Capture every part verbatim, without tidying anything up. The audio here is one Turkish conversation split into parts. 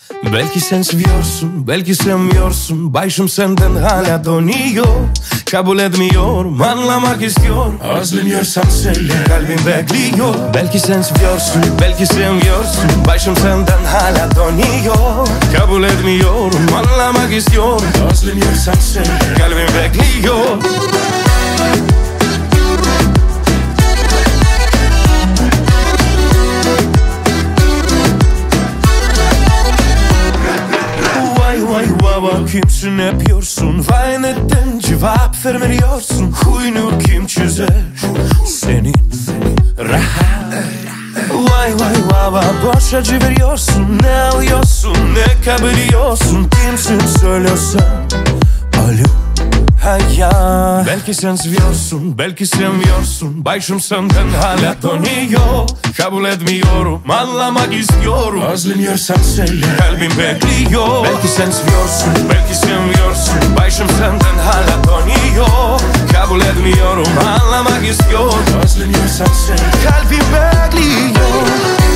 Belki sen seviyorsun, belki sevmiyorsun. Başım senden hala dönüyor. Kabul etmiyorum, anlamak istiyorum. Özlemiyorsan söyle, kalbim bekliyor. Belki sen seviyorsun, belki sevmiyorsun. Başım senden hala dönüyor. Kabul etmiyorum, anlamak istiyorum. Özlemiyorsan söyle, kalbim bekliyor. Kimsin yapıyorsun? Vay neden cevap vermiyorsun? Huyunu kim çözer? Senin rahat. Vay vay vay boş acı veriyorsun. Ne alıyorsun ne kabulüyorsun? Kimsin söylüyorsan? Alo hayat. Belki sen seviyorsun, belki sevmiyorsun. Başım senden hala dönüyor. Kabul etmiyorum, anlamak istiyorum. Özlemiyorsan söyle, kalbim bekliyor. Belki sen seviyorsun, belki sevmiyorsun. Başım senden hala dönüyor. Kabul etmiyorum, anlamak istiyorum. Özlemiyorsan söyle, kalbim bekliyor.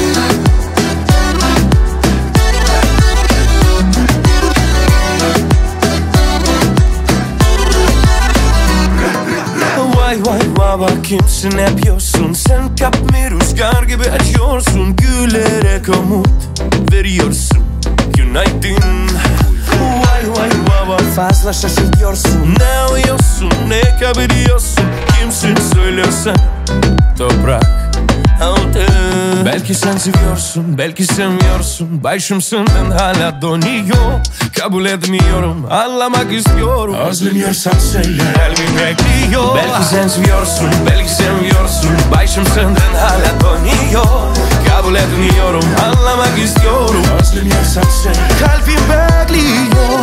Vay vay vay kimsin yapıyorsun? Sen kapımı rüzgar gibi açıyorsun. Gülerek umut veriyorsun. Günaydın. Vay vay vay fazla şaşırıyorsun. Ne uyuyorsun ne kabulüyorsun? Kimsin söylüyorsan? Toprak altı. Belki sen seviyorsun, belki sevmiyorsun. Başım senden hala dönüyor. Kabul etmiyorum, anlamak istiyorum. Özlemiyorsan söyle, kalbim bekliyor. Belki sen seviyorsun, belki sevmiyorsun. Başım senden hala dönüyor. Kabul etmiyorum, anlamak istiyorum. Özlemiyorsan söyle, kalbim bekliyor.